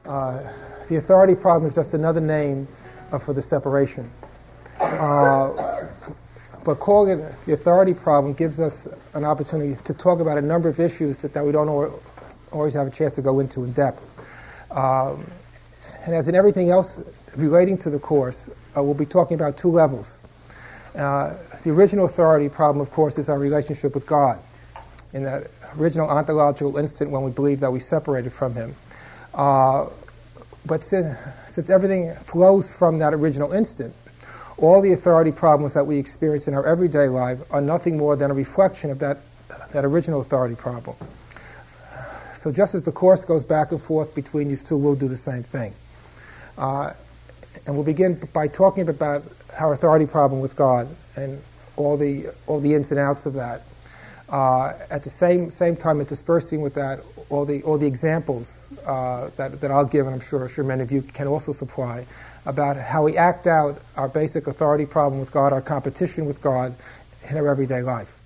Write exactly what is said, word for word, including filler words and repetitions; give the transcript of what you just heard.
Uh, the authority problem is just another name uh, for the separation. Uh, but calling it the authority problem gives us an opportunity to talk about a number of issues that, that we don't al- always have a chance to go into in depth. Um, and as in everything else relating to the course, uh, we'll be talking about two levels. Uh, the original authority problem, of course, is our relationship with God, in that original ontological instant when we believe that we separated from Him. Uh, but since, since everything flows from that original instant, all the authority problems that we experience in our everyday life are nothing more than a reflection of that, that original authority problem. So just as the Course goes back and forth between these two, we'll do the same thing. Uh, and we'll begin by talking about our authority problem with God and all the all the ins and outs of that. Uh, at the same same time, interspersing with that all the all the examples uh, that that I'll give, and I'm sure sure many of you can also supply, about how we act out our basic authority problem with God, our competition with God, in our everyday life.